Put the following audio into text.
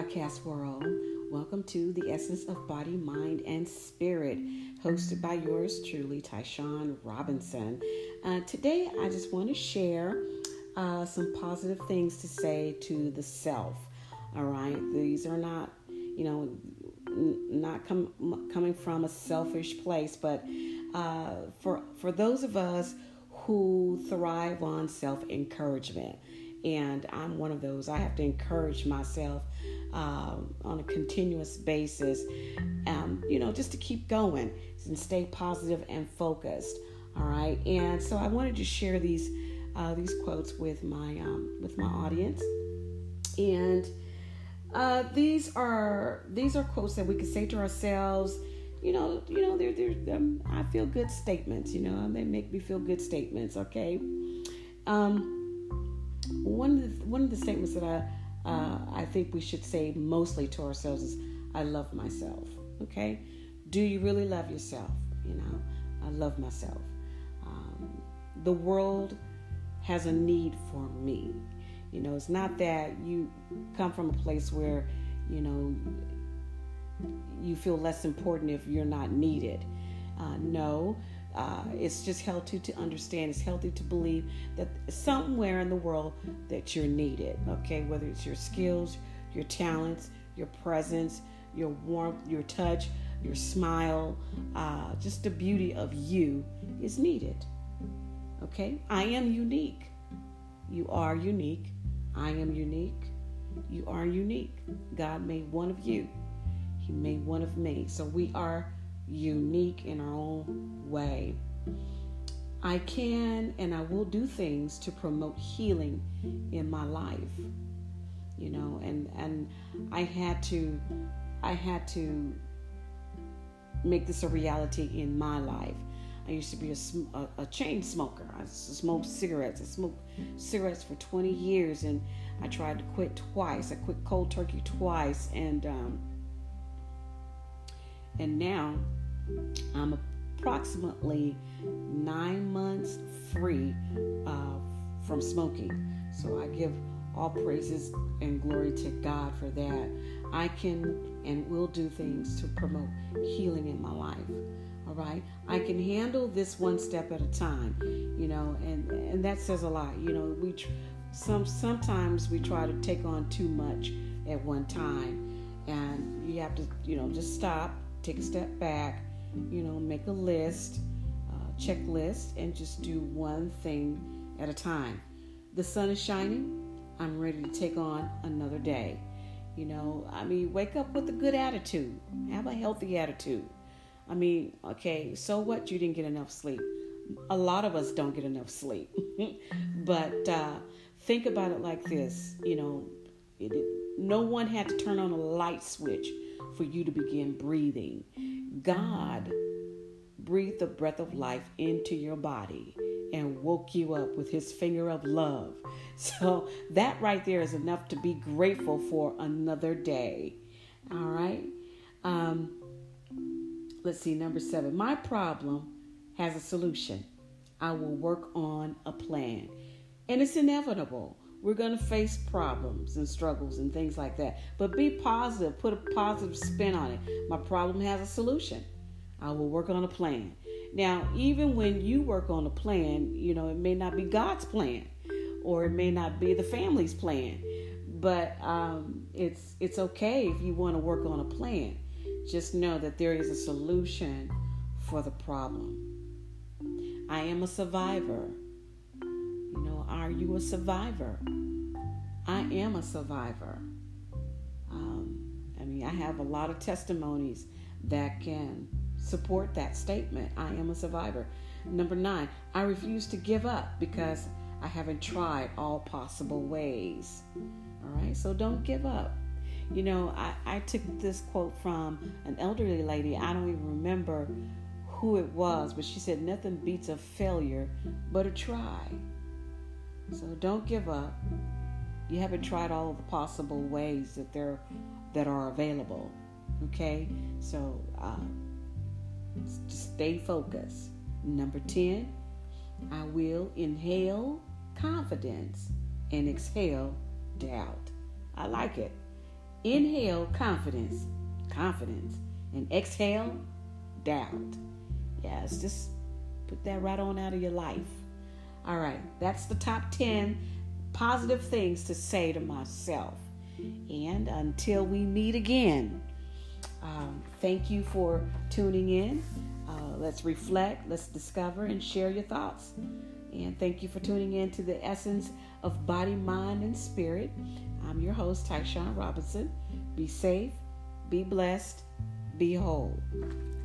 podcast world. Welcome to the Essence of Body, Mind, and Spirit, hosted by yours truly, Tyshawn Robinson. Today, I just want to share some positive things to say to the self. All right, these are not, not coming from a selfish place, but for those of us who thrive on self-encouragement. And I'm one of those. I have to encourage myself on a continuous basis, just to keep going and stay positive and focused. All right. And so I wanted to share these quotes with my audience. And these are quotes that we can say to ourselves. They're I feel good statements. They make me feel good statements. Okay. One of the statements that I think we should say mostly to ourselves is, I love myself. Okay? Do you really love yourself? I love myself. The world has a need for me. It's not that you come from a place where, you feel less important if you're not needed. No. It's just healthy to understand. It's healthy to believe that somewhere in the world that you're needed. Okay, whether it's your skills, your talents, your presence, your warmth, your touch, your smile, just the beauty of you is needed. Okay, I am unique. You are unique. I am unique. You are unique. God made one of you. He made one of me. So we are unique in our own way. I can and I will do things to promote healing in my life. And I had to make this a reality in my life. I used to be a chain smoker. I smoked cigarettes. I smoked cigarettes for 20 years, and I tried to quit twice. I quit cold turkey twice, and now I'm approximately 9 months free from smoking. So I give all praises and glory to God for that. I can and will do things to promote healing in my life. All right. I can handle this one step at a time, and that says a lot. Sometimes we try to take on too much at one time, and you have to, just stop, take a step back, make a list, checklist, and just do one thing at a time. The sun is shining. I'm ready to take on another day. Wake up with a good attitude. Have a healthy attitude. Okay, so what? You didn't get enough sleep. A lot of us don't get enough sleep. But think about it like this. No one had to turn on a light switch for you to begin breathing. God breathed the breath of life into your body and woke you up with his finger of love. So that right there is enough to be grateful for another day. All right. Let's see, number 7. My problem has a solution. I will work on a plan. And it's inevitable. We're going to face problems and struggles and things like that. But be positive. Put a positive spin on it. My problem has a solution. I will work on a plan. Now, even when you work on a plan, it may not be God's plan, or it may not be the family's plan. But it's okay if you want to work on a plan. Just know that there is a solution for the problem. I am a survivor. Are you a survivor? I am a survivor. I have a lot of testimonies that can support that statement. I am a survivor. Number 9, I refuse to give up because I haven't tried all possible ways. All right, so don't give up. I took this quote from an elderly lady. I don't even remember who it was, but she said, nothing beats a failure but a try. So don't give up. You haven't tried all of the possible ways that are available. Okay? So just stay focused. Number 10, I will inhale confidence and exhale doubt. I like it. Inhale, confidence, and exhale, doubt. Yes, just put that right on out of your life. All right, that's the top 10 positive things to say to myself. And until we meet again, thank you for tuning in. Let's reflect, let's discover, and share your thoughts. And thank you for tuning in to the Essence of Body, Mind, and Spirit. I'm your host, Tyshawn Robinson. Be safe, be blessed, be whole.